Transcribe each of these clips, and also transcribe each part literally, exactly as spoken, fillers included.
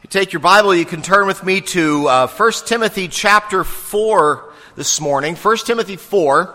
You take your Bible, you can turn with me to uh, First Timothy chapter four this morning. First Timothy four.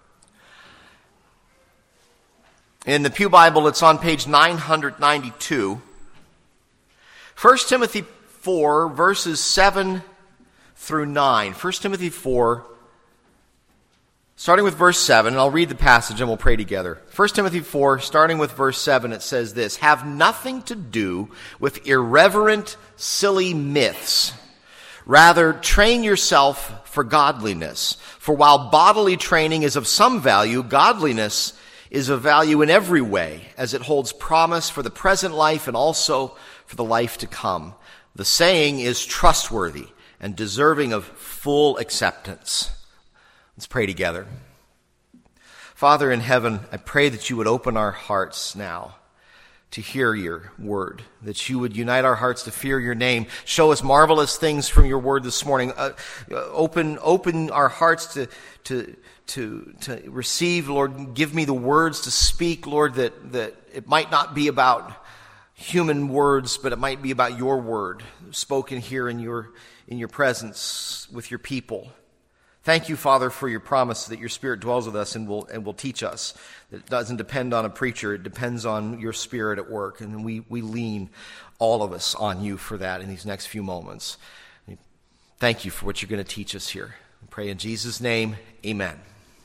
In the Pew Bible, it's on page nine ninety-two. First Timothy four, verses seven through nine. First Timothy four, starting with verse seven, and I'll read the passage and we'll pray together. First Timothy four, starting with verse seven, it says this: "Have nothing to do with irreverent, silly myths. Rather, train yourself for godliness. For while bodily training is of some value, godliness is of value in every way, as it holds promise for the present life and also for the life to come. The saying is trustworthy and deserving of full acceptance." Let's pray together. Father in heaven, I pray that you would open our hearts now to hear your word, that you would unite our hearts to fear your name. Show us marvelous things from your word this morning. Uh, open, open our hearts to, to, to, to receive, Lord. Give me the words to speak, Lord, that, that it might not be about human words, but it might be about your word spoken here in your, in your presence with your people. Thank you, Father, for your promise that your Spirit dwells with us and will and will teach us. That it doesn't depend on a preacher. It depends on your Spirit at work. And we, we lean, all of us, on you for that in these next few moments. Thank you for what you're going to teach us here. I pray in Jesus' name, amen.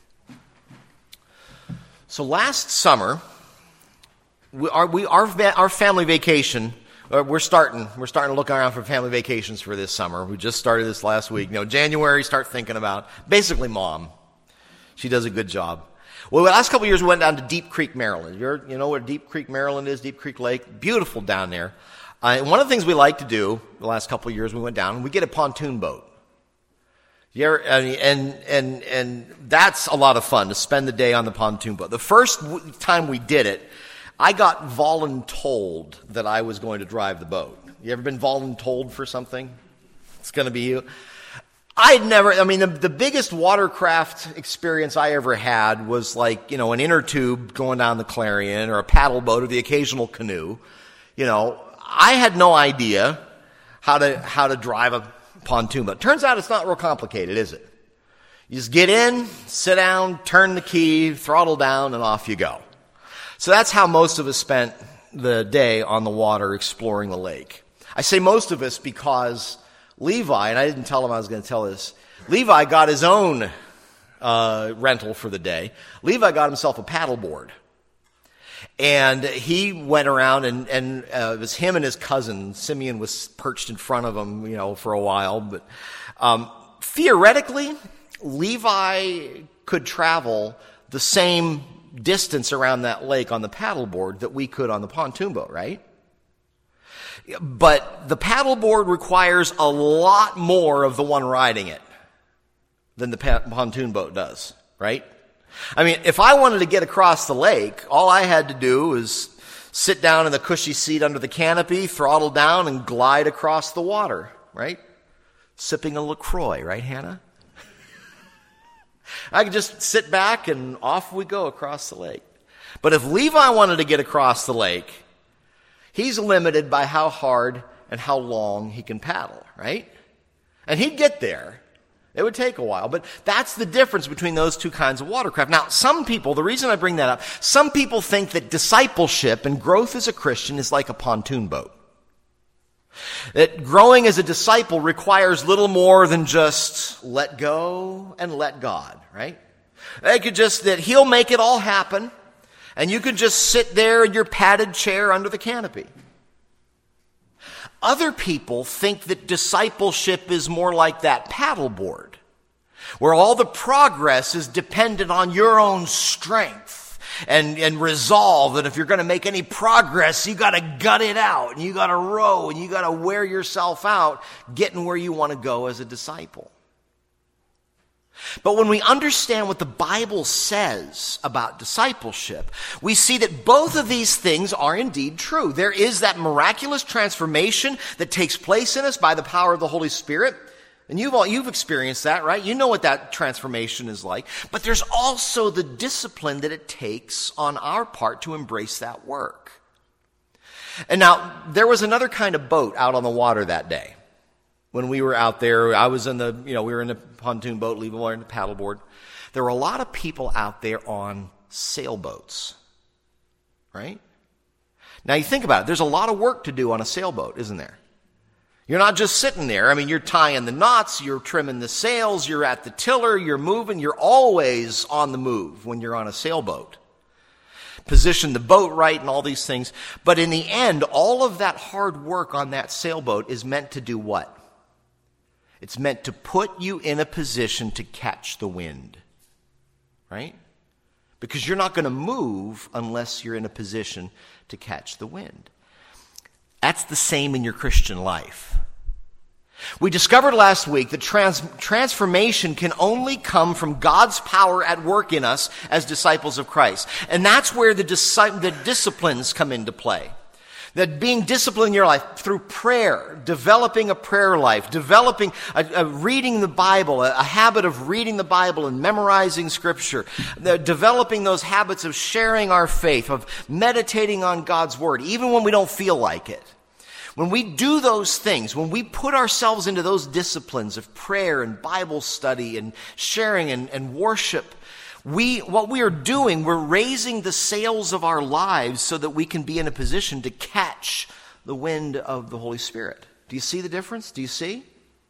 So last summer, we, our, we, our, our family vacation... We're starting, we're starting to look around for family vacations for this summer. We just started this last week. You know, January, start thinking about, basically Mom. She does a good job. Well, the last couple of years we went down to Deep Creek, Maryland. You're, you know where Deep Creek, Maryland is, Deep Creek Lake? Beautiful down there. Uh, and one of the things we like to do the last couple of years we went down, we get a pontoon boat. You ever, and, and, and that's a lot of fun to spend the day on the pontoon boat. The first time we did it, I got voluntold that I was going to drive the boat. You ever been voluntold for something? It's going to be you. I'd never, I mean, the, the biggest watercraft experience I ever had was like, you know, an inner tube going down the Clarion or a paddle boat or the occasional canoe. You know, I had no idea how to, how to drive a pontoon boat. Turns out it's not real complicated, is it? You just get in, sit down, turn the key, throttle down, and off you go. So that's how most of us spent the day on the water exploring the lake. I say most of us because Levi, and I didn't tell him I was going to tell this, Levi got his own uh, rental for the day. Levi got himself a paddleboard. And he went around, and, and uh, it was him and his cousin. Simeon was perched in front of him, you know, for a while. But um, theoretically, Levi could travel the same distance around that lake on the paddleboard that we could on the pontoon boat, right? But the paddleboard requires a lot more of the one riding it than the pontoon boat does, right? I mean, if I wanted to get across the lake, all I had to do was sit down in the cushy seat under the canopy, throttle down, and glide across the water, right? Sipping a LaCroix, right, Hannah? I could just sit back and off we go across the lake. But if Levi wanted to get across the lake, he's limited by how hard and how long he can paddle, right? And he'd get there. It would take a while, but that's the difference between those two kinds of watercraft. Now, some people, the reason I bring that up, some people think that discipleship and growth as a Christian is like a pontoon boat. That growing as a disciple requires little more than just let go and let God, right? They could just, that he'll make it all happen, and you could just sit there in your padded chair under the canopy. Other people think that discipleship is more like that paddleboard, where all the progress is dependent on your own strength. And, and resolve that if you're going to make any progress, you got to gut it out, and you got to row, and you got to wear yourself out getting where you want to go as a disciple. But when we understand what the Bible says about discipleship, we see that both of these things are indeed true. There is that miraculous transformation that takes place in us by the power of the Holy Spirit. And you've all, you've experienced that, right? You know what that transformation is like. But there's also the discipline that it takes on our part to embrace that work. And now, there was another kind of boat out on the water that day. When we were out there, I was in the, you know, we were in the pontoon boat, Levi were in the paddleboard. There were a lot of people out there on sailboats, right? Now, you think about it. There's a lot of work to do on a sailboat, isn't there? You're not just sitting there. I mean, you're tying the knots, you're trimming the sails, you're at the tiller, you're moving. You're always on the move when you're on a sailboat. Position the boat right and all these things. But in the end, all of that hard work on that sailboat is meant to do what? It's meant to put you in a position to catch the wind, right? Because you're not going to move unless you're in a position to catch the wind. That's the same in your Christian life. We discovered last week that trans- transformation can only come from God's power at work in us as disciples of Christ. And that's where the, dis- the disciplines come into play. That being disciplined in your life through prayer, developing a prayer life, developing, a, a reading the Bible, a, a habit of reading the Bible and memorizing Scripture, the, developing those habits of sharing our faith, of meditating on God's Word, even when we don't feel like it. When we do those things, when we put ourselves into those disciplines of prayer and Bible study and sharing and, and worship, we, what we are doing, we're raising the sails of our lives so that we can be in a position to catch the wind of the Holy Spirit. Do you see the difference? Do you see?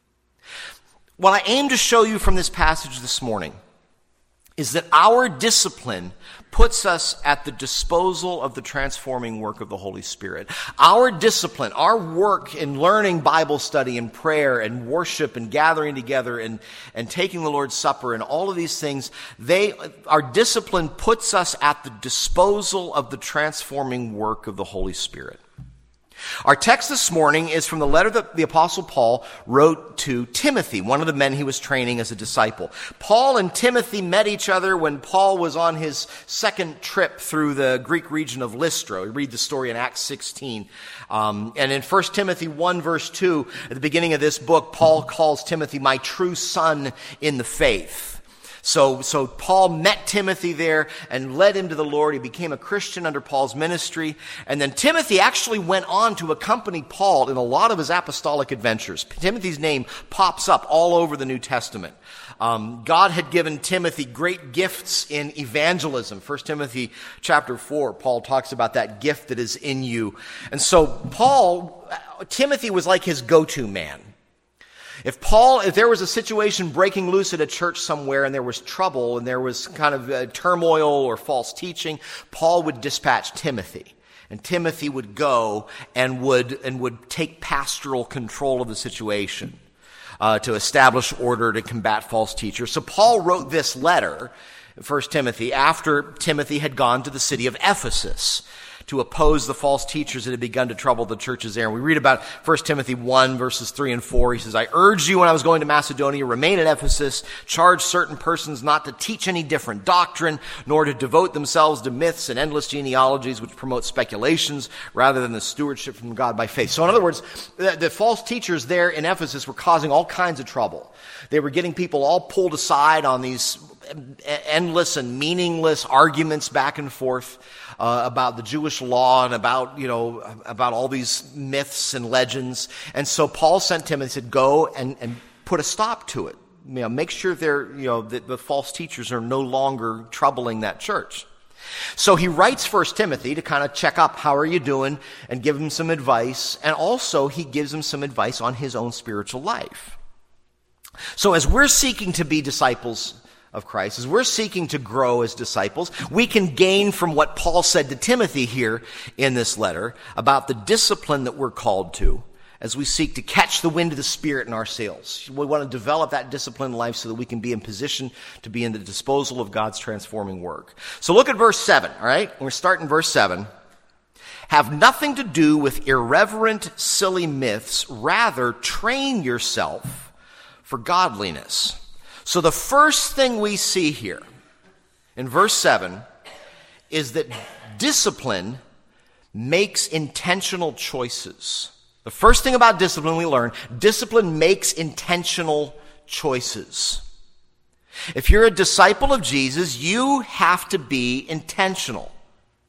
What I aim to show you from this passage this morning is that our discipline puts us at the disposal of the transforming work of the Holy Spirit. Our discipline, our work in learning Bible study and prayer and worship and gathering together and, and taking the Lord's Supper and all of these things, they, our discipline puts us at the disposal of the transforming work of the Holy Spirit. Our text this morning is from the letter that the Apostle Paul wrote to Timothy, one of the men he was training as a disciple. Paul and Timothy met each other when Paul was on his second trip through the Greek region of Lystra. We read the story in Acts sixteen. Um, and in First Timothy one, verse two, at the beginning of this book, Paul calls Timothy my true son in the faith. So, so Paul met Timothy there and led him to the Lord. He became a Christian under Paul's ministry. And then Timothy actually went on to accompany Paul in a lot of his apostolic adventures. Timothy's name pops up all over the New Testament. Um, God had given Timothy great gifts in evangelism. First Timothy chapter four, Paul talks about that gift that is in you. And so Paul, Timothy was like his go-to man. If Paul, if there was a situation breaking loose at a church somewhere and there was trouble and there was kind of uh, turmoil or false teaching, Paul would dispatch Timothy. And Timothy would go and would, and would take pastoral control of the situation uh, to establish order, to combat false teachers. So Paul wrote this letter, First Timothy, after Timothy had gone to the city of Ephesus to oppose the false teachers that had begun to trouble the churches there. And we read about First Timothy one, verses three and four. He says, I urged you when I was going to Macedonia, remain at Ephesus, charge certain persons not to teach any different doctrine, nor to devote themselves to myths and endless genealogies which promote speculations rather than the stewardship from God by faith. So in other words, the, the false teachers there in Ephesus were causing all kinds of trouble. They were getting people all pulled aside on these endless and meaningless arguments back and forth uh, about the Jewish law and about, you know, about all these myths and legends. And so Paul sent Timothy and said, go and, and put a stop to it. You know, make sure they're, you know, that the false teachers are no longer troubling that church. So he writes First Timothy to kind of check up, how are you doing, and give him some advice. And also he gives him some advice on his own spiritual life. So as we're seeking to be disciples of Christ, as we're seeking to grow as disciples, we can gain from what Paul said to Timothy here in this letter about the discipline that we're called to as we seek to catch the wind of the Spirit in our sails. We want to develop that discipline in life so that we can be in position to be in the disposal of God's transforming work. So look at verse seven, all right? We're starting verse seven. Have nothing to do with irreverent, silly myths. Rather, train yourself for godliness. So the first thing we see here in verse seven is that discipline makes intentional choices. The first thing about discipline we learn, discipline makes intentional choices. If you're a disciple of Jesus, you have to be intentional.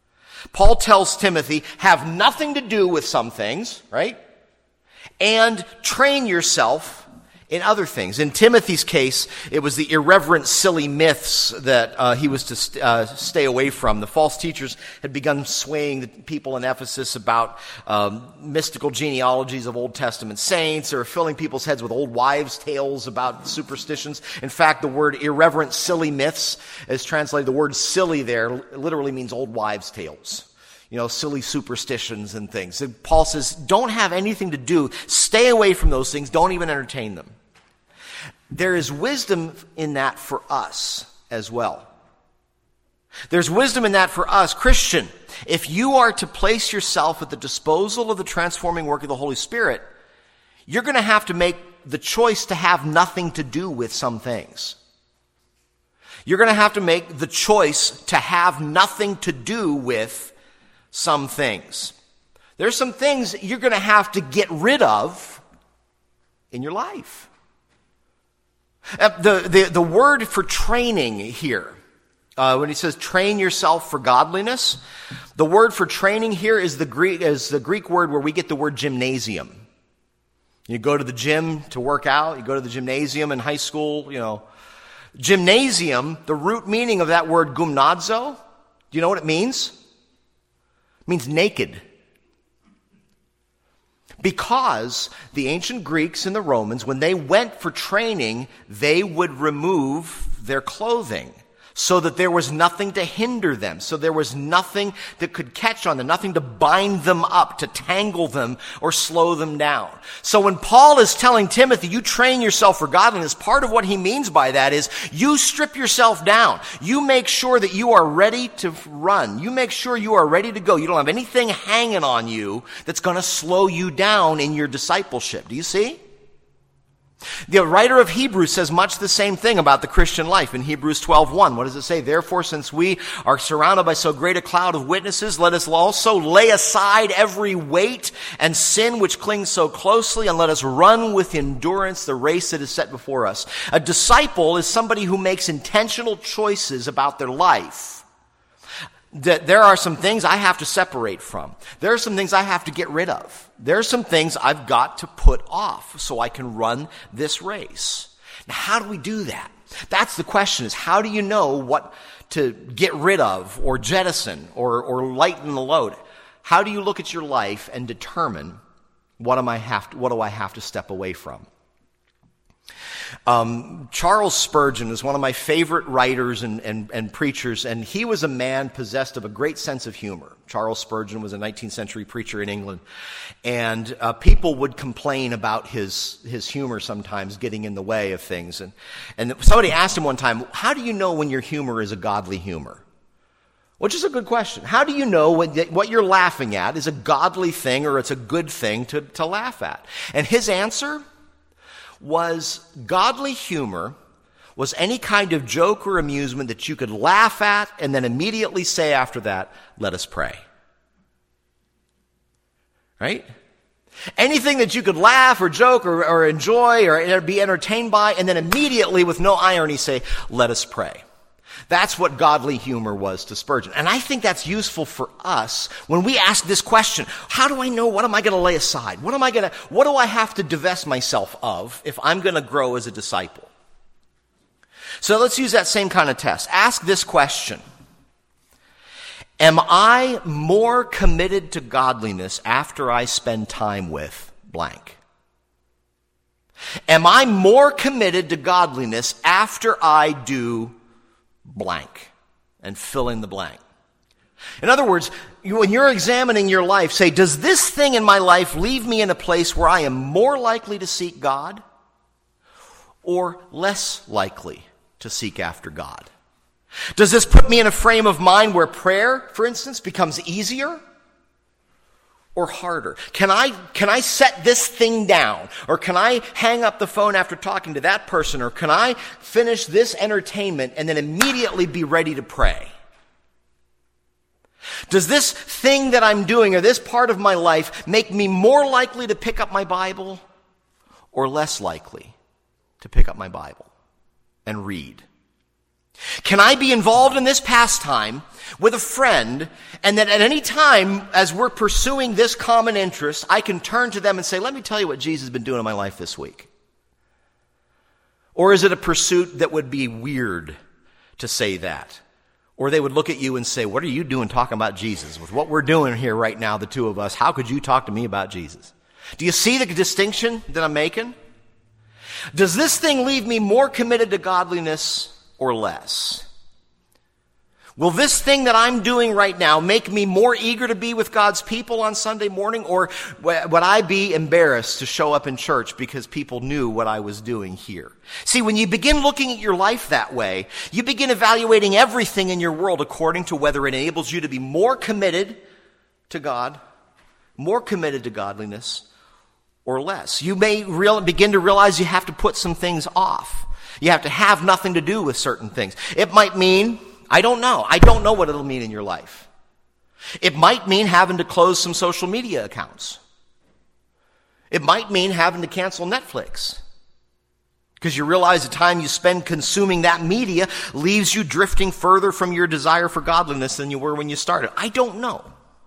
Paul tells Timothy, have nothing to do with some things, right? And train yourself in other things. In Timothy's case, it was the irreverent, silly myths that uh, he was to st- uh, stay away from. The false teachers had begun swaying the people in Ephesus about um, mystical genealogies of Old Testament saints, or filling people's heads with old wives' tales about superstitions. In fact, the word irreverent, silly myths is translated. The word silly there literally means old wives' tales. You know, silly superstitions and things. And Paul says, don't have anything to do. Stay away from those things. Don't even entertain them. There is wisdom in that for us as well. There's wisdom in that for us. Christian, if you are to place yourself at the disposal of the transforming work of the Holy Spirit, you're going to have to make the choice to have nothing to do with some things. You're going to have to make the choice to have nothing to do with some things. There's some things you're going to have to get rid of in your life. Uh, the, the, the word for training here, uh, when he says train yourself for godliness, the word for training here is the Greek, is the Greek word where we get the word gymnasium. You go to the gym to work out, you go to the gymnasium in high school, you know. Gymnasium, the root meaning of that word gymnazo, do you know what it means? It means naked. Because the ancient Greeks and the Romans, when they went for training, they would remove their clothing so that there was nothing to hinder them, so there was nothing that could catch on them, nothing to bind them up, to tangle them, or slow them down. So when Paul is telling Timothy, you train yourself for godliness, part of what he means by that is you strip yourself down. You make sure that you are ready to run. You make sure you are ready to go. You don't have anything hanging on you that's going to slow you down in your discipleship. Do you see? The writer of Hebrews says much the same thing about the Christian life in Hebrews twelve one. What does it say? Therefore, since we are surrounded by so great a cloud of witnesses, let us also lay aside every weight and sin which clings so closely, and let us run with endurance the race that is set before us. A disciple is somebody who makes intentional choices about their life. That there are some things I have to separate from. There are some things I have to get rid of. There are some things I've got to put off so I can run this race. Now, how do we do that? That's the question, is how do you know what to get rid of or jettison or, or lighten the load? How do you look at your life and determine what am I have to, what do I have to step away from? Um, Charles Spurgeon is one of my favorite writers and, and, and preachers, and he was a man possessed of a great sense of humor. Charles Spurgeon was a nineteenth century preacher in England, and uh, people would complain about his his humor sometimes getting in the way of things. And, and somebody asked him one time, how do you know when your humor is a godly humor? Which is a good question. How do you know when, what you're laughing at is a godly thing or it's a good thing to, to laugh at? And his answer was godly humor was any kind of joke or amusement that you could laugh at and then immediately say after that, let us pray. Right? Anything that you could laugh or joke or, or enjoy or be entertained by and then immediately with no irony say, let us pray. That's what godly humor was to Spurgeon. And I think that's useful for us when we ask this question, how do I know what am I going to lay aside? What am I going to, what do I have to divest myself of if I'm going to grow as a disciple? So let's use that same kind of test. Ask this question. Am I more committed to godliness after I spend time with blank? Am I more committed to godliness after I do blank, and fill in the blank? In other words, you, when you're examining your life, say, does this thing in my life leave me in a place where I am more likely to seek God or less likely to seek after God? Does this put me in a frame of mind where prayer, for instance, becomes easier or harder? Can I, can I set this thing down? Or can I hang up the phone after talking to that person? Or can I finish this entertainment and then immediately be ready to pray? Does this thing that I'm doing or this part of my life make me more likely to pick up my Bible or less likely to pick up my Bible and read Can I be involved in this pastime with a friend, and that at any time as we're pursuing this common interest, I can turn to them and say, let me tell you what Jesus has been doing in my life this week? Or is it a pursuit that would be weird to say that? Or they would look at you and say, what are you doing talking about Jesus? With what we're doing here right now, the two of us, how could you talk to me about Jesus? Do you see the distinction that I'm making? Does this thing leave me more committed to godliness or less? Will this thing that I'm doing right now make me more eager to be with God's people on Sunday morning, or would I be embarrassed to show up in church because people knew what I was doing here? See, when you begin looking at your life that way, you begin evaluating everything in your world according to whether it enables you to be more committed to God, more committed to godliness, or less. You may real, begin to realize you have to put some things off. You have to have nothing to do with certain things. It might mean, I don't know. I don't know what it'll mean in your life. It might mean having to close some social media accounts. It might mean having to cancel Netflix, because you realize the time you spend consuming that media leaves you drifting further from your desire for godliness than you were when you started. I don't know.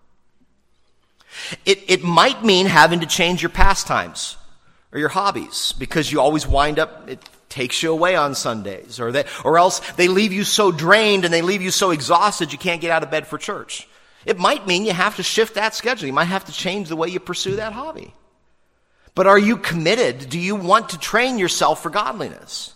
It, it might mean having to change your pastimes or your hobbies, because you always wind up, it takes you away on Sundays, or that, or else they leave you so drained and they leave you so exhausted you can't get out of bed for church. It might mean you have to shift that schedule. You might have to change the way you pursue that hobby. But are you committed? Do you want to train yourself for godliness?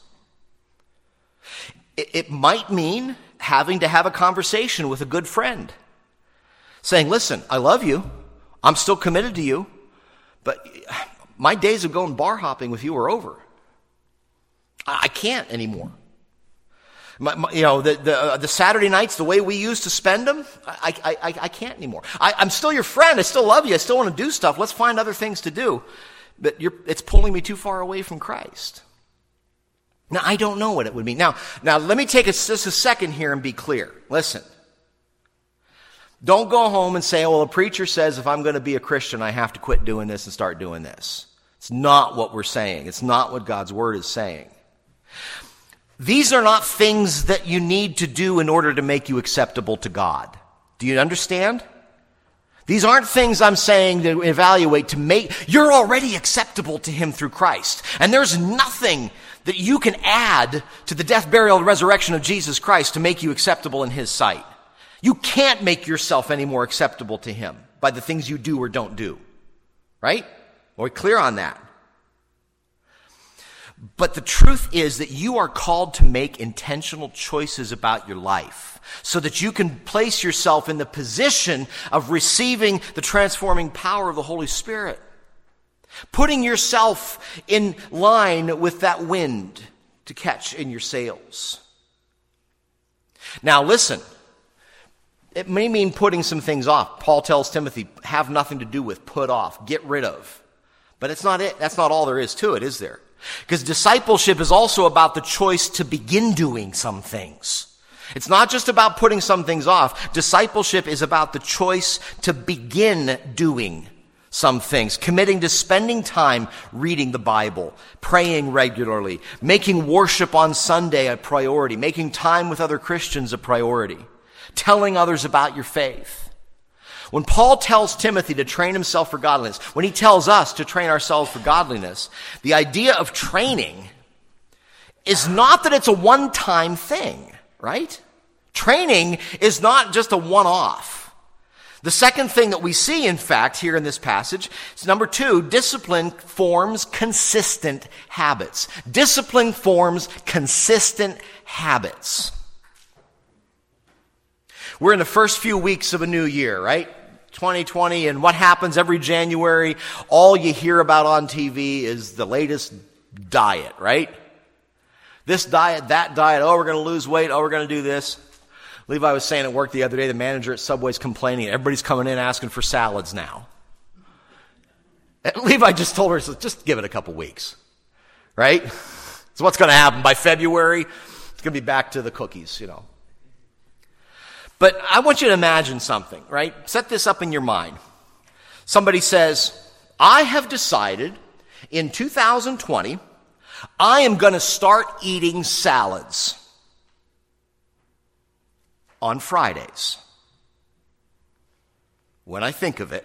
It, it might mean having to have a conversation with a good friend, saying, listen, I love you. I'm still committed to you, but my days of going bar hopping with you are over. I can't anymore. My, my, you know, the, the, uh, the Saturday nights, the way we used to spend them, I, I, I, I can't anymore. I, I'm still your friend. I still love you. I still want to do stuff. Let's find other things to do. But you're, it's pulling me too far away from Christ. Now, I don't know what it would mean. Now, now let me take a, just a second here and be clear. Listen. Don't go home and say, oh, well, a preacher says if I'm going to be a Christian, I have to quit doing this and start doing this. It's not what we're saying. It's not what God's word is saying. These are not things that you need to do in order to make you acceptable to God. Do you understand? These aren't things I'm saying to evaluate to make, you're already acceptable to Him through Christ. And there's nothing that you can add to the death, burial, and resurrection of Jesus Christ to make you acceptable in His sight. You can't make yourself any more acceptable to Him by the things you do or don't do. Right? Are we clear on that? But the truth is that you are called to make intentional choices about your life so that you can place yourself in the position of receiving the transforming power of the Holy Spirit. Putting yourself in line with that wind to catch in your sails. Now listen, it may mean putting some things off. Paul tells Timothy, have nothing to do with, put off, get rid of. But it's not it. That's not all there is to it, is there? Because discipleship is also about the choice to begin doing some things. It's not just about putting some things off. Discipleship is about the choice to begin doing some things, committing to spending time reading the Bible, praying regularly, making worship on Sunday a priority, making time with other Christians a priority, telling others about your faith. When Paul tells Timothy to train himself for godliness, when he tells us to train ourselves for godliness, the idea of training is not that it's a one-time thing, right? Training is not just a one-off. The second thing that we see, in fact, here in this passage is number two, discipline forms consistent habits. Discipline forms consistent habits. We're in the first few weeks of a new year, right? twenty twenty, and what happens every January, all you hear about on T V is the latest diet, right? This diet, that diet, oh, we're going to lose weight, oh, we're going to do this. Levi was saying at work the other day, the manager at Subway's complaining, everybody's coming in asking for salads now. And Levi just told her, just give it a couple weeks, right? So what's going to happen? By February, it's going to be back to the cookies, you know. But I want you to imagine something, right? Set this up in your mind. Somebody says, I have decided in two thousand twenty, I am going to start eating salads. on Fridays. When I think of it,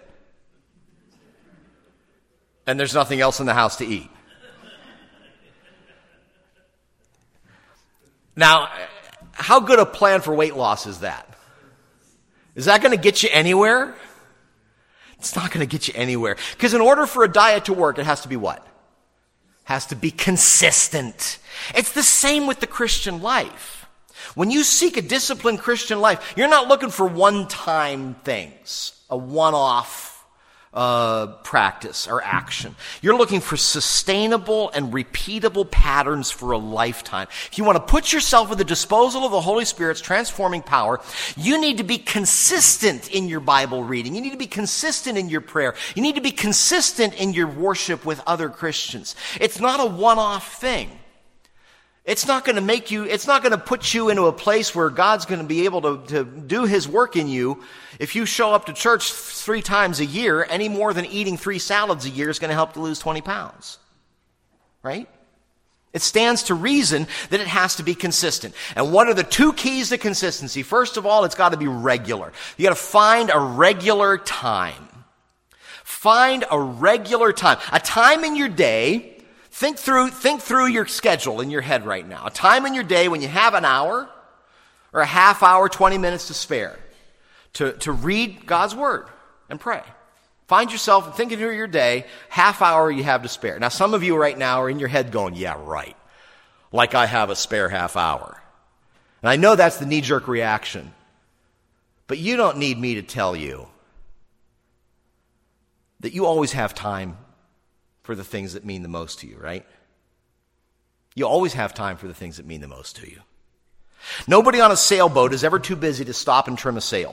and there's nothing else in the house to eat. Now, how good a plan for weight loss is that? Is that going to get you anywhere? It's not going to get you anywhere. Because in order for a diet to work, it has to be what? It has to be consistent. It's the same with the Christian life. When you seek a disciplined Christian life, you're not looking for one-time things, a one-off uh, practice or action. You're looking for sustainable and repeatable patterns for a lifetime. If you want to put yourself at the disposal of the Holy Spirit's transforming power, you need to be consistent in your Bible reading. You need to be consistent in your prayer. You need to be consistent in your worship with other Christians. It's not a one-off thing. It's not going to make you, it's not going to put you into a place where God's going to be able to, to do His work in you. If you show up to church three times a year, any more than eating three salads a year is going to help you lose twenty pounds. Right? It stands to reason that it has to be consistent. And what are the two keys to consistency? First of all, it's got to be regular. You got to find a regular time. Find a regular time. A time in your day. Think through, think through your schedule in your head right now. A time in your day when you have an hour or a half hour, twenty minutes to spare to, to read God's Word and pray. Find yourself thinking through your day, half hour you have to spare. Now, some of you right now are in your head going, yeah, right. Like I have a spare half hour. And I know that's the knee-jerk reaction. But you don't need me to tell you that you always have time for the things that mean the most to you, right? You always have time for the things that mean the most to you. Nobody on a sailboat is ever too busy to stop and trim a sail,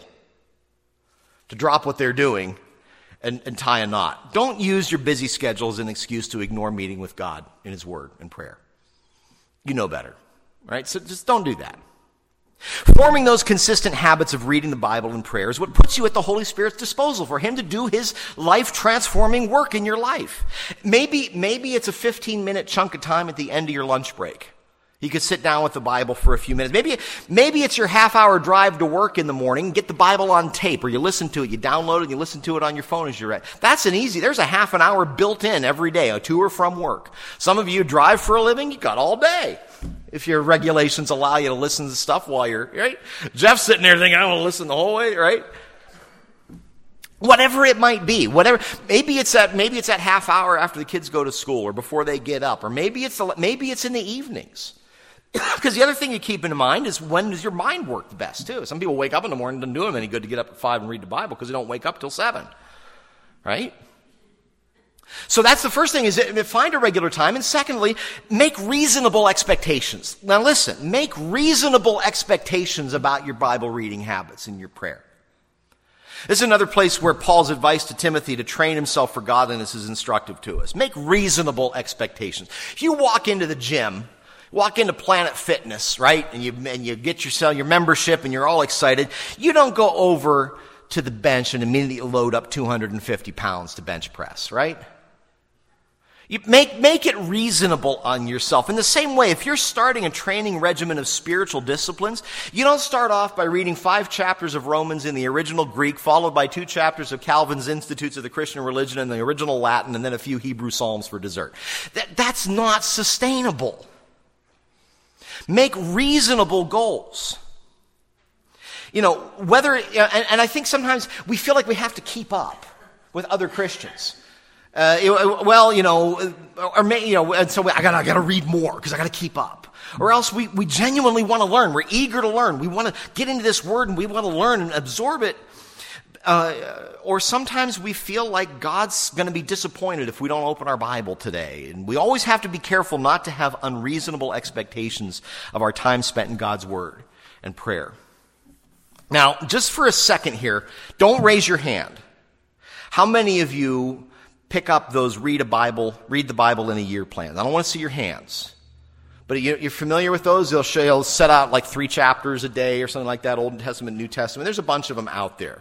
to drop what they're doing and, and tie a knot. Don't use your busy schedule as an excuse to ignore meeting with God in His Word and prayer. You know better, right? So just don't do that. Forming those consistent habits of reading the Bible and prayer is what puts you at the Holy Spirit's disposal for Him to do His life-transforming work in your life. Maybe, maybe it's a fifteen-minute chunk of time at the end of your lunch break. You could sit down with the Bible for a few minutes. Maybe, maybe it's your half-hour drive to work in the morning. Get the Bible on tape, or you listen to it. You download it, and you listen to it on your phone as you're at. That's an easy. There's a half an hour built in every day, to or from work. Some of you drive for a living. You got all day. If your regulations allow you to listen to stuff while you're, right? Jeff's sitting there thinking, I want to listen the whole way, right? Whatever it might be, whatever. Maybe it's that, maybe it's that half hour after the kids go to school or before they get up, or maybe it's, the, maybe it's in the evenings. Because the other thing you keep in mind is, when does your mind work the best too? Some people wake up in the morning, doesn't do them any good to get up at five and read the Bible because they don't wake up till seven, right? So that's the first thing, is find a regular time. And secondly, make reasonable expectations. Now listen, make reasonable expectations about your Bible reading habits and your prayer. This is another place where Paul's advice to Timothy to train himself for godliness is instructive to us. Make reasonable expectations. If you walk into the gym, walk into Planet Fitness, right, and you, and you get yourself your membership and you're all excited, you don't go over to the bench and immediately load up two hundred fifty pounds to bench press, right? You make, make it reasonable on yourself. In the same way, if you're starting a training regimen of spiritual disciplines, you don't start off by reading five chapters of Romans in the original Greek, followed by two chapters of Calvin's Institutes of the Christian Religion in the original Latin, and then a few Hebrew Psalms for dessert. That, that's not sustainable. Make reasonable goals. You know, whether, and, and I think sometimes we feel like we have to keep up with other Christians. Uh, it, well, you know, or may, you know, and so I gotta, I gotta read more because I gotta keep up. Or else we, we genuinely want to learn. We're eager to learn. We want to get into this word and we want to learn and absorb it. Uh, or sometimes we feel like God's going to be disappointed if we don't open our Bible today. And we always have to be careful not to have unreasonable expectations of our time spent in God's Word and prayer. Now, just for a second here, don't raise your hand. How many of you pick up those read a Bible, read the Bible in a year plans? I don't want to see your hands. But you're familiar with those? They'll, show, they'll set out like three chapters a day or something like that, Old Testament, New Testament. There's a bunch of them out there.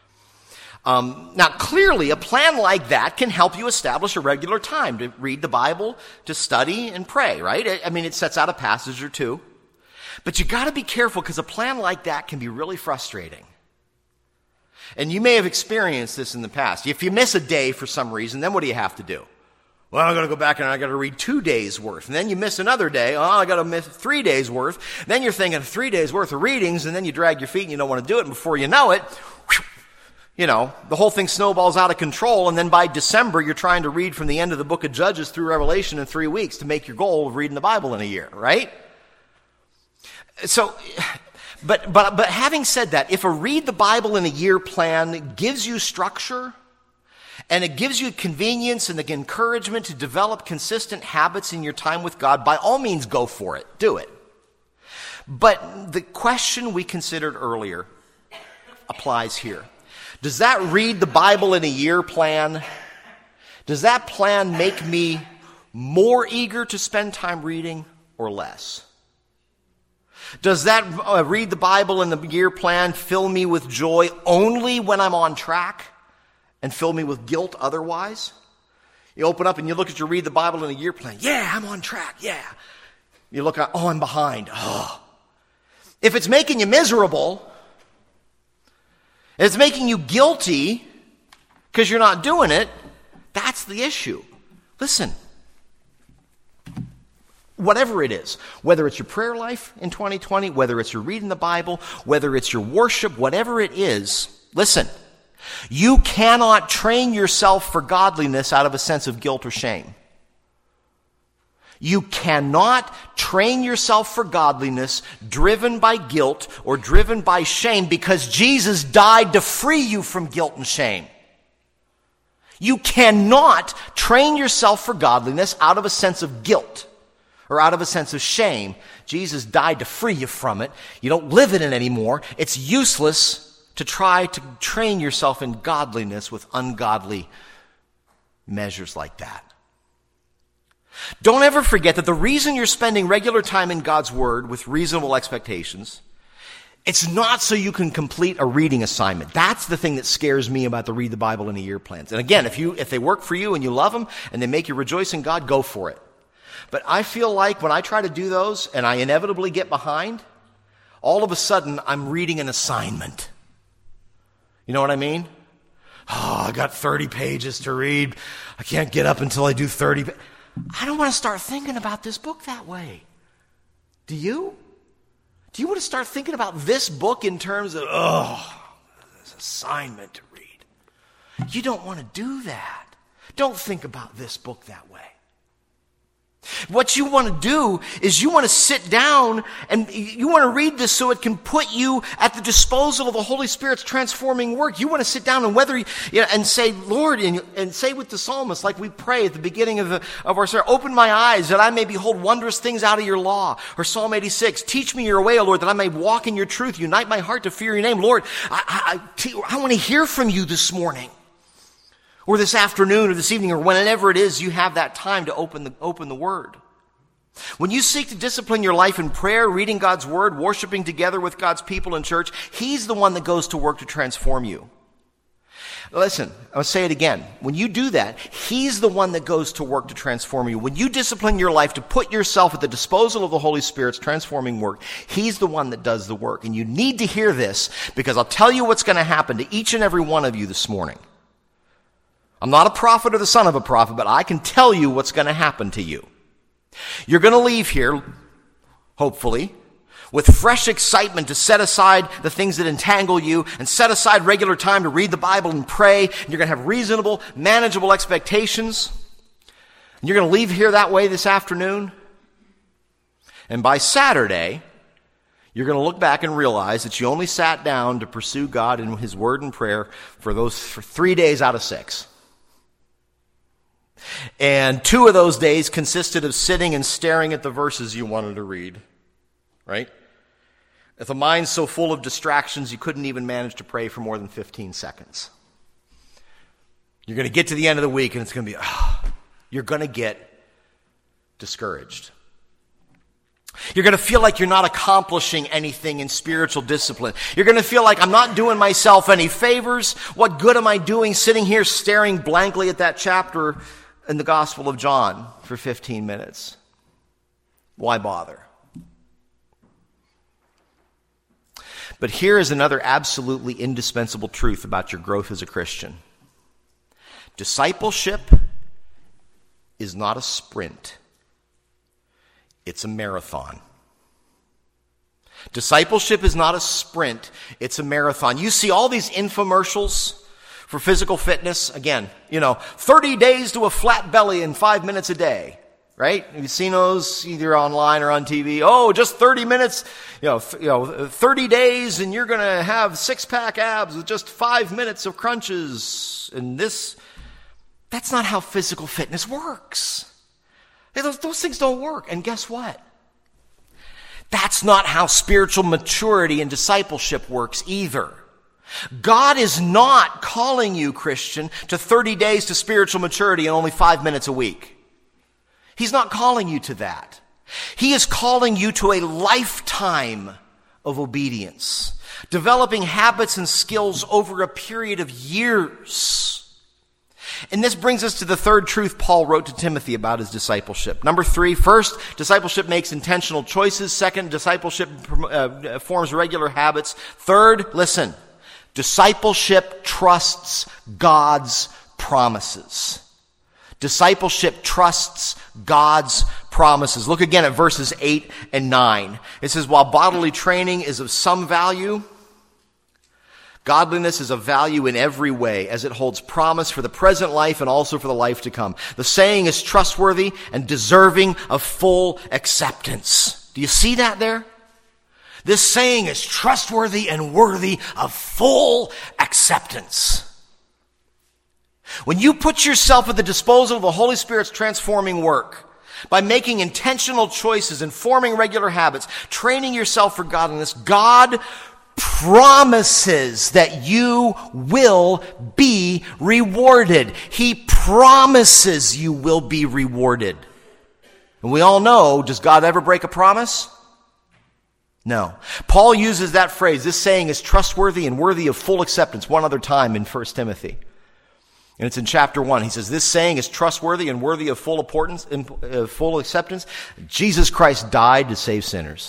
Um, now, clearly, a plan like that can help you establish a regular time to read the Bible, to study and pray, right? I mean, it sets out a passage or two. But you got to be careful because a plan like that can be really frustrating. And you may have experienced this in the past. If you miss a day for some reason, then what do you have to do? Well, I'm going to go back and I got to read two days worth. And then you miss another day. Oh, I got to miss three days worth. Then you're thinking three days worth of readings, and then you drag your feet and you don't want to do it. And before you know it, whew, you know, the whole thing snowballs out of control. And then by December, you're trying to read from the end of the book of Judges through Revelation in three weeks to make your goal of reading the Bible in a year, right? So, but, but, but having said that, if a read the Bible in a year plan gives you structure, and it gives you convenience and the encouragement to develop consistent habits in your time with God, by all means, go for it. Do it. But the question we considered earlier applies here. Does that read the Bible in a year plan, does that plan make me more eager to spend time reading or less? Does that uh, read the Bible in the year plan fill me with joy only when I'm on track and fill me with guilt otherwise? You open up and you look at your read the Bible in a year plan. Yeah, I'm on track. Yeah. You look at, oh, I'm behind. Oh. If it's making you miserable, if it's making you guilty because you're not doing it, that's the issue. Listen, whatever it is, whether it's your prayer life in twenty twenty, whether it's your reading the Bible, whether it's your worship, whatever it is, listen, you cannot train yourself for godliness out of a sense of guilt or shame. You cannot train yourself for godliness driven by guilt or driven by shame, because Jesus died to free you from guilt and shame. You cannot train yourself for godliness out of a sense of guilt or out of a sense of shame. Jesus died to free you from it. You don't live in it anymore. It's useless to try to train yourself in godliness with ungodly measures like that. Don't ever forget that the reason you're spending regular time in God's Word with reasonable expectations, it's not so you can complete a reading assignment. That's the thing that scares me about the Read the Bible in a Year plans. And again, if you if they work for you and you love them and they make you rejoice in God, go for it. But I feel like when I try to do those and I inevitably get behind, all of a sudden I'm reading an assignment. You know what I mean? Oh, I got thirty pages to read. I can't get up until I do thirty. I don't want to start thinking about this book that way. Do you? Do you want to start thinking about this book in terms of, oh, this assignment to read? You don't want to do that. Don't think about this book that way. What you want to do is you want to sit down and you want to read this so it can put you at the disposal of the Holy Spirit's transforming work. You want to sit down and whether you know, and say, Lord, and, and say with the psalmist, like we pray at the beginning of, the, of our sermon, open my eyes that I may behold wondrous things out of your law. Or Psalm eighty-six, teach me your way, O Lord, that I may walk in your truth. Unite my heart to fear your name. Lord, I, I, I want to hear from you this morning. Or this afternoon or this evening or whenever it is you have that time to open the, open the Word. When you seek to discipline your life in prayer, reading God's Word, worshiping together with God's people in church, He's the one that goes to work to transform you. Listen, I'll say it again. When you do that, He's the one that goes to work to transform you. When you discipline your life to put yourself at the disposal of the Holy Spirit's transforming work, He's the one that does the work. And you need to hear this because I'll tell you what's going to happen to each and every one of you this morning. I'm not a prophet or the son of a prophet, but I can tell you what's going to happen to you. You're going to leave here, hopefully, with fresh excitement to set aside the things that entangle you and set aside regular time to read the Bible and pray. And you're going to have reasonable, manageable expectations. And you're going to leave here that way this afternoon. And by Saturday, you're going to look back and realize that you only sat down to pursue God in His Word and prayer for those for three days out of six. And two of those days consisted of sitting and staring at the verses you wanted to read, right? With a mind so full of distractions, you couldn't even manage to pray for more than fifteen seconds. You're going to get to the end of the week and it's going to be, oh, you're going to get discouraged. You're going to feel like you're not accomplishing anything in spiritual discipline. You're going to feel like I'm not doing myself any favors. What good am I doing sitting here staring blankly at that chapter in the Gospel of John for fifteen minutes? Why bother? But here is another absolutely indispensable truth about your growth as a Christian. Discipleship is not a sprint. It's a marathon. Discipleship is not a sprint. It's a marathon. You see all these infomercials for physical fitness. Again, you know, thirty days to a flat belly in five minutes a day. Right? Have you seen those either online or on T V? Oh, just thirty minutes, you know, th- you know, thirty days and you're going to have six-pack abs with just five minutes of crunches. And this, that's not how physical fitness works. Hey, those, those things don't work. And guess what? That's not how spiritual maturity and discipleship works either. God is not calling you, Christian, to thirty days to spiritual maturity and only five minutes a week. He's not calling you to that. He is calling you to a lifetime of obedience, developing habits and skills over a period of years. And this brings us to the third truth Paul wrote to Timothy about his discipleship. Number three, first, discipleship makes intentional choices. Second, discipleship uh, forms regular habits. Third, listen, discipleship trusts God's promises. Discipleship trusts God's promises. Look again at verses eight and nine. It says, while bodily training is of some value, godliness is of value in every way, as it holds promise for the present life and also for the life to come. The saying is trustworthy and deserving of full acceptance. Do you see that there? This saying is trustworthy and worthy of full acceptance. When you put yourself at the disposal of the Holy Spirit's transforming work, by making intentional choices and forming regular habits, training yourself for godliness, God promises that you will be rewarded. He promises you will be rewarded. And we all know, does God ever break a promise? No. Paul uses that phrase, this saying is trustworthy and worthy of full acceptance, one other time in First Timothy. And it's in chapter one. He says, this saying is trustworthy and worthy of full importance, uh, full acceptance. Jesus Christ died to save sinners.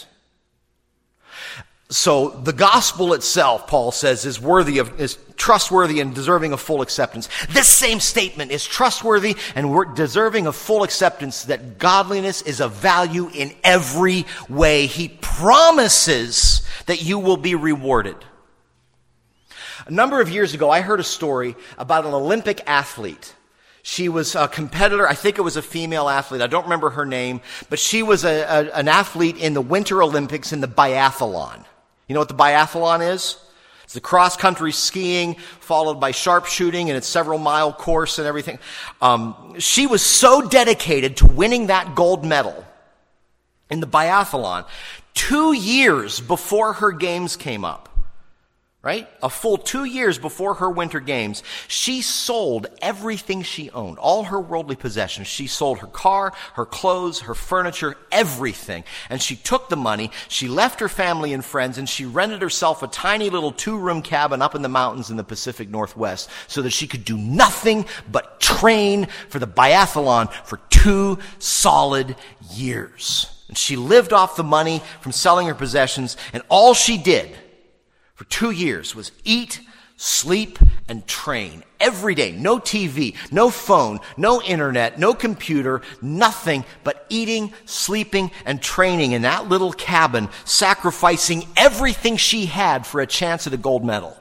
So the gospel itself, Paul says, is worthy of, is trustworthy and deserving of full acceptance. This same statement is trustworthy and deserving of full acceptance, that godliness is of value in every way. He promises that you will be rewarded. A number of years ago, I heard a story about an Olympic athlete. She was a competitor. I think it was a female athlete. I don't remember her name, but she was a, a, an athlete in the Winter Olympics in the biathlon. You know what the biathlon is? It's the cross-country skiing followed by sharpshooting, and it's several mile course and everything. Um, she was so dedicated to winning that gold medal in the biathlon two years before her games came up. Right? A full two years before her winter games, she sold everything she owned, all her worldly possessions. She sold her car, her clothes, her furniture, everything. And she took the money, she left her family and friends, and she rented herself a tiny little two-room cabin up in the mountains in the Pacific Northwest so that she could do nothing but train for the biathlon for two solid years. And she lived off the money from selling her possessions, and all she did for two years was eat, sleep, and train every day. No T V, no phone, no internet, no computer, nothing but eating, sleeping, and training in that little cabin, sacrificing everything she had for a chance at a gold medal.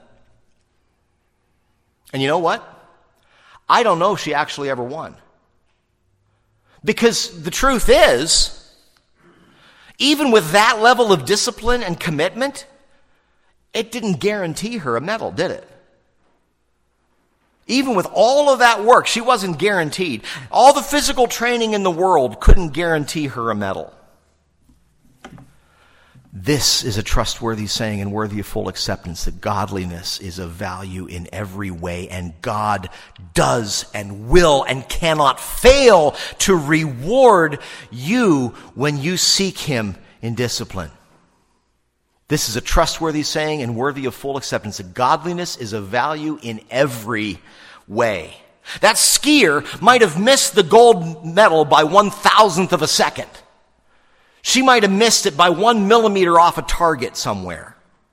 And you know what? I don't know if she actually ever won. Because the truth is, even with that level of discipline and commitment, it didn't guarantee her a medal, did it? Even with all of that work, she wasn't guaranteed. All the physical training in the world couldn't guarantee her a medal. This is a trustworthy saying and worthy of full acceptance, that godliness is of value in every way, and God does and will and cannot fail to reward you when you seek Him in discipline. This is a trustworthy saying and worthy of full acceptance, that godliness is of value in every way. That skier might have missed the gold medal by one thousandth of a second. She might have missed it by one millimeter off a target somewhere.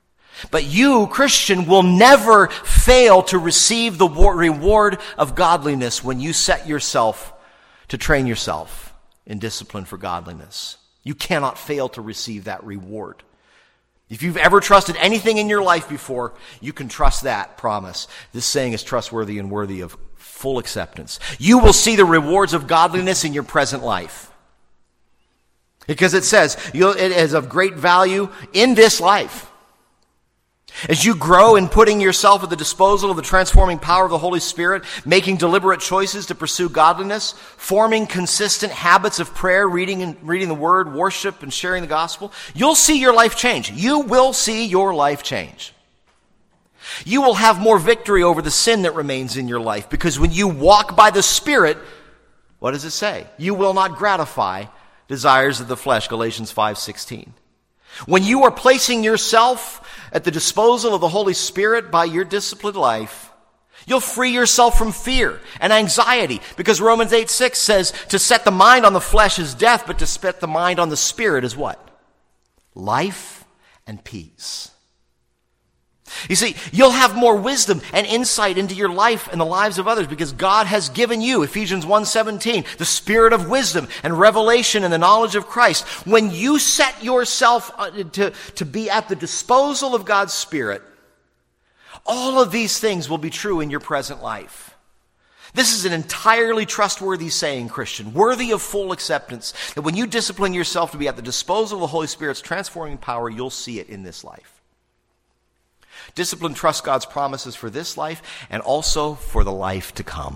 But you, Christian, will never fail to receive the reward of godliness when you set yourself to train yourself in discipline for godliness. You cannot fail to receive that reward. If you've ever trusted anything in your life before, you can trust that promise. This saying is trustworthy and worthy of full acceptance. You will see the rewards of godliness in your present life. Because it says you'll, it is of great value in this life. As you grow in putting yourself at the disposal of the transforming power of the Holy Spirit, making deliberate choices to pursue godliness, forming consistent habits of prayer, reading and reading the Word, worship, and sharing the gospel, you'll see your life change. You will see your life change. You will have more victory over the sin that remains in your life, because when you walk by the Spirit, what does it say? You will not gratify desires of the flesh, Galatians five sixteen. When you are placing yourself at the disposal of the Holy Spirit by your disciplined life, you'll free yourself from fear and anxiety, because Romans eight six says to set the mind on the flesh is death, but to set the mind on the Spirit is what? Life and peace. You see, you'll have more wisdom and insight into your life and the lives of others, because God has given you, Ephesians one seventeen, the spirit of wisdom and revelation and the knowledge of Christ. When you set yourself to, to be at the disposal of God's Spirit, all of these things will be true in your present life. This is an entirely trustworthy saying, Christian, worthy of full acceptance, that when you discipline yourself to be at the disposal of the Holy Spirit's transforming power, you'll see it in this life. Discipline trusts God's promises for this life and also for the life to come.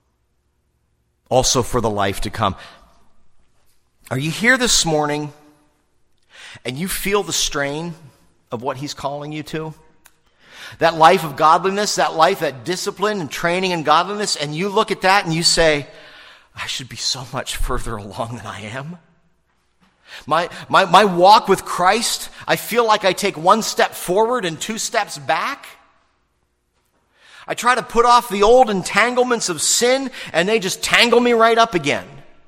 Also for the life to come. Are you here this morning and you feel the strain of what He's calling you to? That life of godliness, that life, that discipline and training in godliness, and you look at that and you say, I should be so much further along than I am. My, my, my walk with Christ, I feel like I take one step forward and two steps back. I try to put off the old entanglements of sin, and they just tangle me right up again.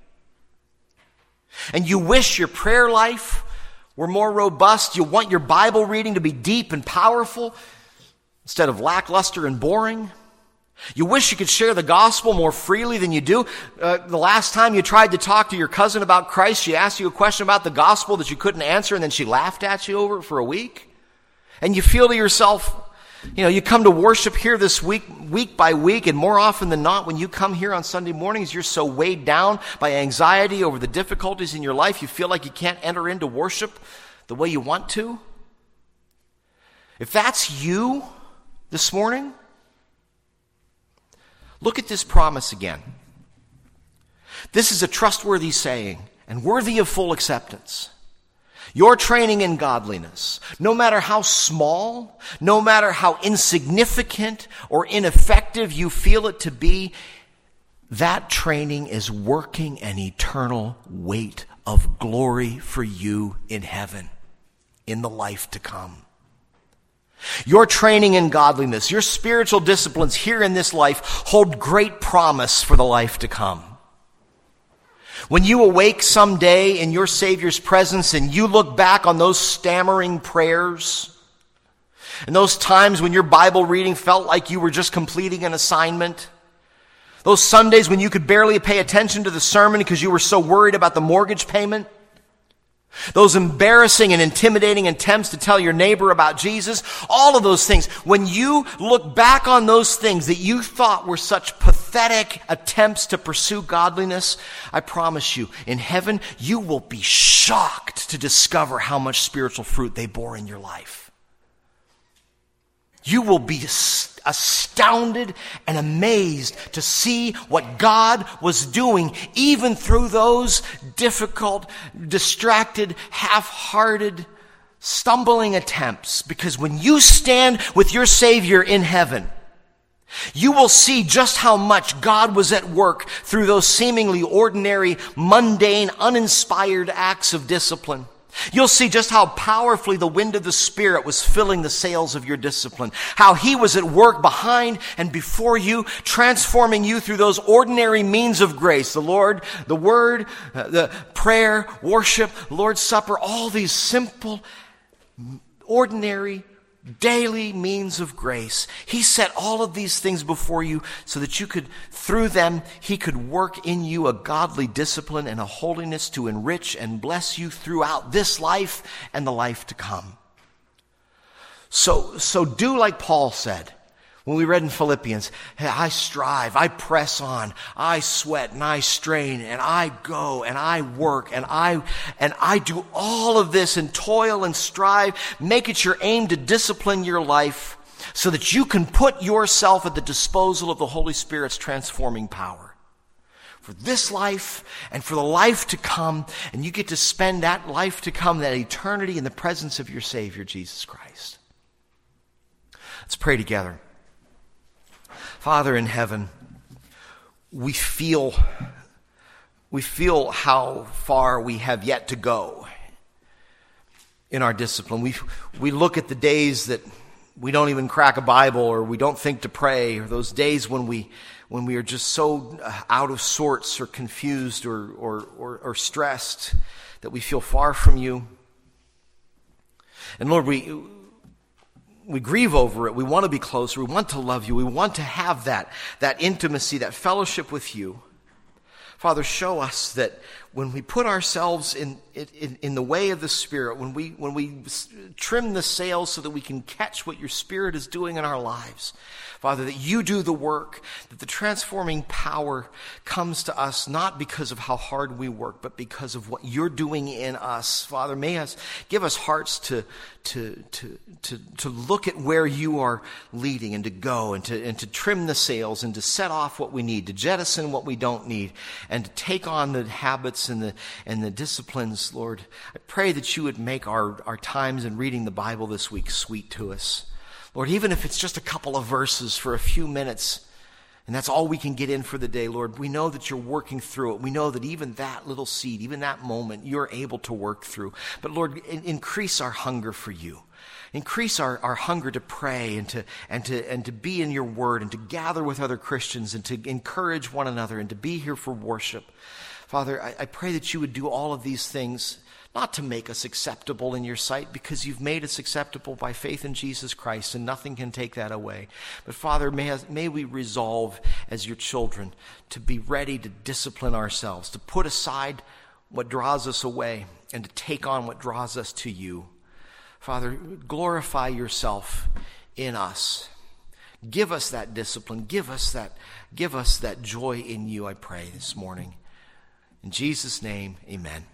And you wish your prayer life were more robust. You want your Bible reading to be deep and powerful instead of lackluster and boring. You wish you could share the gospel more freely than you do. Uh, the last time you tried to talk to your cousin about Christ, she asked you a question about the gospel that you couldn't answer, and then she laughed at you over it for a week. And you feel to yourself, you know, you come to worship here this week, week by week, and more often than not, when you come here on Sunday mornings, you're so weighed down by anxiety over the difficulties in your life, you feel like you can't enter into worship the way you want to. If that's you this morning, look at this promise again. This is a trustworthy saying and worthy of full acceptance. Your training in godliness, no matter how small, no matter how insignificant or ineffective you feel it to be, that training is working an eternal weight of glory for you in heaven, in the life to come. Your training in godliness, your spiritual disciplines here in this life hold great promise for the life to come. When you awake someday in your Savior's presence and you look back on those stammering prayers and those times when your Bible reading felt like you were just completing an assignment, those Sundays when you could barely pay attention to the sermon because you were so worried about the mortgage payment, those embarrassing and intimidating attempts to tell your neighbor about Jesus, all of those things, when you look back on those things that you thought were such pathetic attempts to pursue godliness, I promise you, in heaven, you will be shocked to discover how much spiritual fruit they bore in your life. You will be astounded and amazed to see what God was doing, even through those difficult, distracted, half-hearted, stumbling attempts. Because when you stand with your Savior in heaven, you will see just how much God was at work through those seemingly ordinary, mundane, uninspired acts of discipline. You'll see just how powerfully the wind of the Spirit was filling the sails of your discipline. How He was at work behind and before you, transforming you through those ordinary means of grace. The Lord, the Word, uh, the prayer, worship, Lord's Supper, all these simple, ordinary daily means of grace. He set all of these things before you so that you could, through them, he could work in you a godly discipline and a holiness to enrich and bless you throughout this life and the life to come. So, so do like Paul said when we read in Philippians, hey, I strive, I press on, I sweat and I strain and I go and I work and I, and I do all of this and toil and strive. Make it your aim to discipline your life so that you can put yourself at the disposal of the Holy Spirit's transforming power for this life and for the life to come. And you get to spend that life to come, that eternity, in the presence of your Savior, Jesus Christ. Let's pray together. Father in heaven, we feel, we feel how far we have yet to go in our discipline. We, we look at the days that we don't even crack a Bible, or we don't think to pray, or those days when we, when we are just so out of sorts or confused or, or, or, or stressed that we feel far from you. And Lord, we... We grieve over it. We want to be closer. We want to love you. We want to have that, that intimacy, that fellowship with you. Father, show us that when we put ourselves in, in, in the way of the Spirit, when we, when we trim the sails so that we can catch what your Spirit is doing in our lives, Father, that you do the work, that the transforming power comes to us not because of how hard we work, but because of what you're doing in us. Father, may us give us hearts to to to to to look at where you are leading and to go and to and to trim the sails and to set off what we need, to jettison what we don't need, and to take on the habits and the and the disciplines, Lord. I pray that you would make our, our times in reading the Bible this week sweet to us. Lord, even if it's just a couple of verses for a few minutes, and that's all we can get in for the day, Lord, we know that you're working through it. We know that even that little seed, even that moment, you're able to work through. But Lord, in- increase our hunger for you. Increase our, our hunger to pray and to, and to, and to be in your word and to gather with other Christians and to encourage one another and to be here for worship. Father, I, I pray that you would do all of these things, not to make us acceptable in your sight, because you've made us acceptable by faith in Jesus Christ, and nothing can take that away. But Father, may, may we resolve as your children to be ready to discipline ourselves, to put aside what draws us away, and to take on what draws us to you. Father, glorify yourself in us. Give us that discipline. Give us that, give us that joy in you, I pray this morning. In Jesus' name, amen.